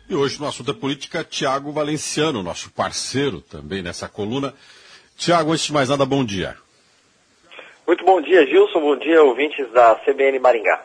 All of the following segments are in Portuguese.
E hoje no assunto da política, Tiago Valenciano, nosso parceiro também nessa coluna. Tiago, antes de mais nada, bom dia. Muito bom dia, Gilson. Bom dia, ouvintes da CBN Maringá.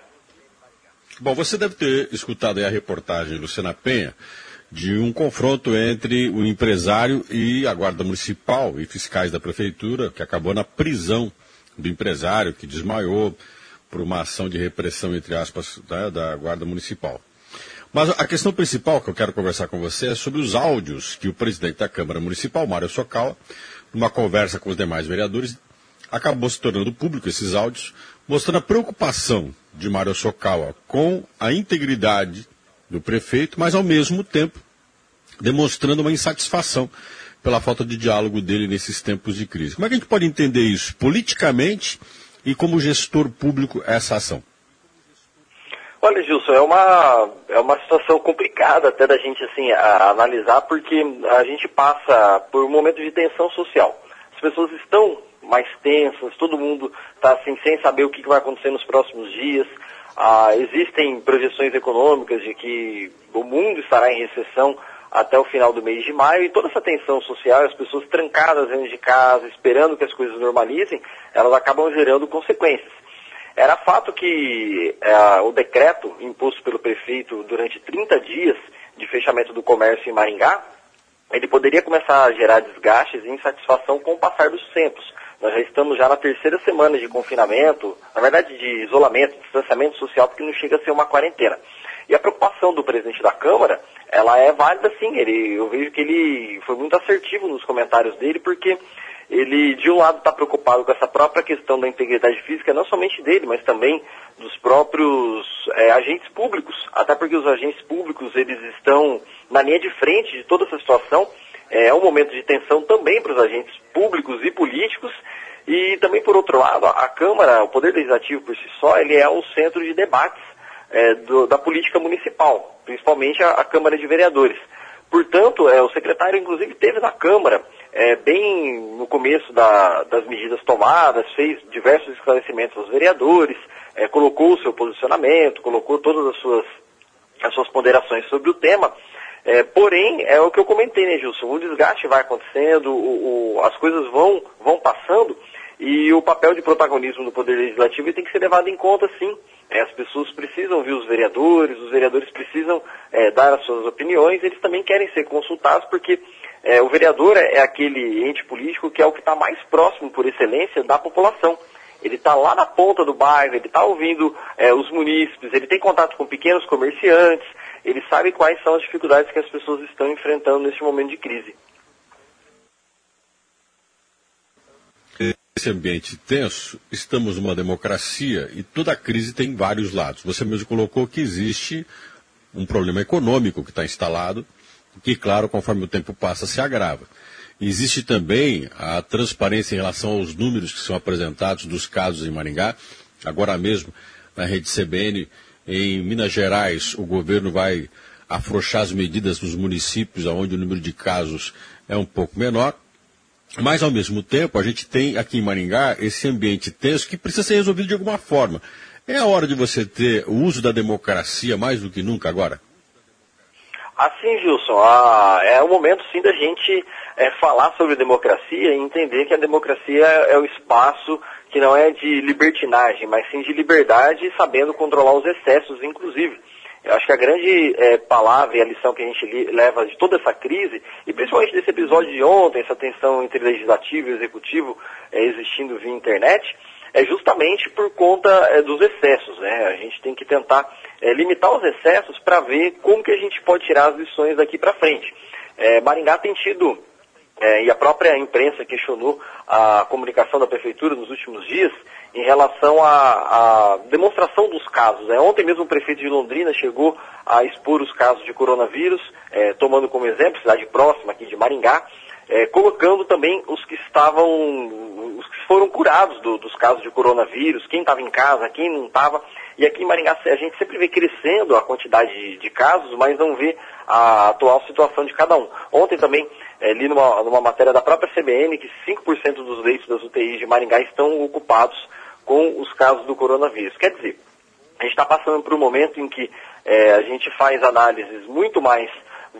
Bom, você deve ter escutado aí a reportagem, Luciana Penha, de um confronto entre o empresário e a Guarda Municipal e fiscais da Prefeitura, que acabou na prisão do empresário, que desmaiou por uma ação de repressão, entre aspas, da Guarda Municipal. Mas a questão principal que eu quero conversar com você é sobre os áudios que o presidente da Câmara Municipal, Mário Socal, numa conversa com os demais vereadores, acabou se tornando público esses áudios, mostrando a preocupação de Mário Socal com a integridade do prefeito, mas ao mesmo tempo demonstrando uma insatisfação pela falta de diálogo dele nesses tempos de crise. Como é que a gente pode entender isso politicamente e como gestor público essa ação? Olha, Gilson, é uma situação complicada até da gente assim, analisar, porque a gente passa por um momento de tensão social. As pessoas estão mais tensas, todo mundo está assim, sem saber o que vai acontecer nos próximos dias. Existem projeções econômicas de que o mundo estará em recessão até o final do mês de maio, e toda essa tensão social, as pessoas trancadas dentro de casa, esperando que as coisas normalizem, elas acabam gerando consequências. Era fato que o decreto imposto pelo prefeito durante 30 dias de fechamento do comércio em Maringá, ele poderia começar a gerar desgastes e insatisfação com o passar dos tempos. Nós já estamos já na terceira semana de confinamento, na verdade de isolamento, distanciamento social, porque não chega a ser uma quarentena. E a preocupação do presidente da Câmara, ela é válida sim. Eu vejo que ele foi muito assertivo nos comentários dele, porque ele, de um lado, está preocupado com essa própria questão da integridade física, não somente dele, mas também dos próprios agentes públicos, até porque os agentes públicos, eles estão na linha de frente de toda essa situação. É um momento de tensão também para os agentes públicos e políticos, e também, por outro lado, a Câmara, o Poder Legislativo por si só, ele é um centro de debates da política municipal, principalmente a Câmara de Vereadores. Portanto, o secretário, inclusive, esteve na Câmara, bem no começo das medidas tomadas, fez diversos esclarecimentos aos vereadores, colocou o seu posicionamento, colocou todas as suas ponderações sobre o tema. Porém, é o que eu comentei, né, Gilson? O desgaste vai acontecendo, as coisas vão passando, e o papel de protagonismo do Poder Legislativo tem que ser levado em conta, sim. As pessoas precisam ouvir os vereadores precisam dar as suas opiniões, eles também querem ser consultados, porque o vereador é aquele ente político que é o que está mais próximo, por excelência, da população. Ele está lá na ponta do bairro, ele está ouvindo os munícipes, ele tem contato com pequenos comerciantes, ele sabe quais são as dificuldades que as pessoas estão enfrentando neste momento de crise. Nesse ambiente tenso, estamos numa democracia e toda crise tem vários lados. Você mesmo colocou que existe um problema econômico que está instalado, que, claro, conforme o tempo passa, se agrava. Existe também a transparência em relação aos números que são apresentados dos casos em Maringá. Agora mesmo, na rede CBN, em Minas Gerais, o governo vai afrouxar as medidas nos municípios onde o número de casos é um pouco menor. Mas, ao mesmo tempo, a gente tem aqui em Maringá esse ambiente tenso que precisa ser resolvido de alguma forma. É a hora de você ter o uso da democracia mais do que nunca agora? Assim, Gilson, é o momento, sim, da gente falar sobre democracia e entender que a democracia é o espaço que não é de libertinagem, mas sim de liberdade, sabendo controlar os excessos, inclusive. Eu acho que a grande palavra e a lição que a gente leva de toda essa crise, e principalmente desse episódio de ontem, essa tensão entre legislativo e executivo existindo via internet, é justamente por conta dos excessos, né? A gente tem que tentar limitar os excessos para ver como que a gente pode tirar as lições daqui para frente. Maringá tem tido, e a própria imprensa questionou a comunicação da Prefeitura nos últimos dias, em relação à demonstração dos casos. Ontem mesmo o prefeito de Londrina chegou a expor os casos de coronavírus, tomando como exemplo, cidade próxima aqui de Maringá, colocando também os que foram curados dos casos de coronavírus, quem estava em casa, quem não estava. E aqui em Maringá a gente sempre vê crescendo a quantidade de casos, mas não vê a atual situação de cada um. Ontem também li numa matéria da própria CBN que 5% dos leitos das UTIs de Maringá estão ocupados com os casos do coronavírus. Quer dizer, a gente está passando por um momento em que a gente faz análises muito mais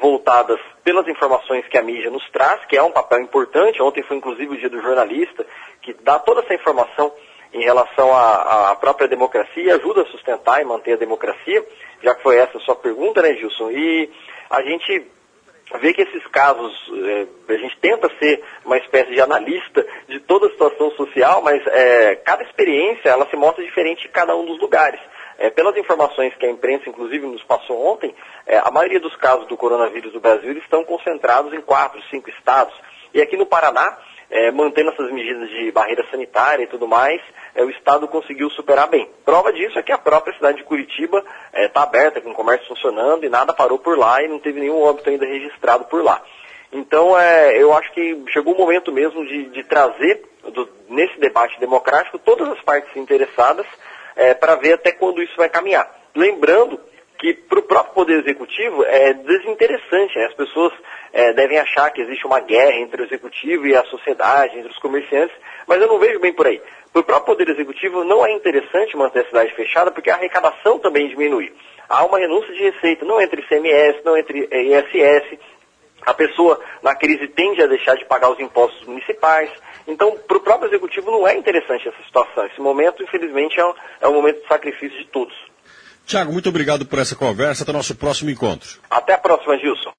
voltadas pelas informações que a mídia nos traz, que é um papel importante. Ontem foi inclusive o dia do jornalista, que dá toda essa informação em relação à própria democracia e ajuda a sustentar e manter a democracia, já que foi essa a sua pergunta, né, Gilson? E a gente vê que esses casos, a gente tenta ser uma espécie de analista de toda a situação social, mas cada experiência ela se mostra diferente em cada um dos lugares. Pelas informações que a imprensa, inclusive, nos passou ontem, a maioria dos casos do coronavírus do Brasil eles estão concentrados em 4, 5 estados. E aqui no Paraná, mantendo essas medidas de barreira sanitária e tudo mais, o estado conseguiu superar bem. Prova disso é que a própria cidade de Curitiba está aberta, com o comércio funcionando, e nada parou por lá e não teve nenhum óbito ainda registrado por lá. Então, eu acho que chegou o momento mesmo de trazer, nesse debate democrático, todas as partes interessadas, para ver até quando isso vai caminhar. Lembrando que para o próprio Poder Executivo é desinteressante, né? As pessoas devem achar que existe uma guerra entre o Executivo e a sociedade, entre os comerciantes, mas eu não vejo bem por aí. Para o próprio Poder Executivo não é interessante manter a cidade fechada, porque a arrecadação também diminui. Há uma renúncia de receita, não entre ICMS, não entre ISS. A pessoa, na crise, tende a deixar de pagar os impostos municipais. Então, para o próprio Executivo não é interessante essa situação. Esse momento, infelizmente, é um momento de sacrifício de todos. Tiago, muito obrigado por essa conversa. Até o nosso próximo encontro. Até a próxima, Gilson.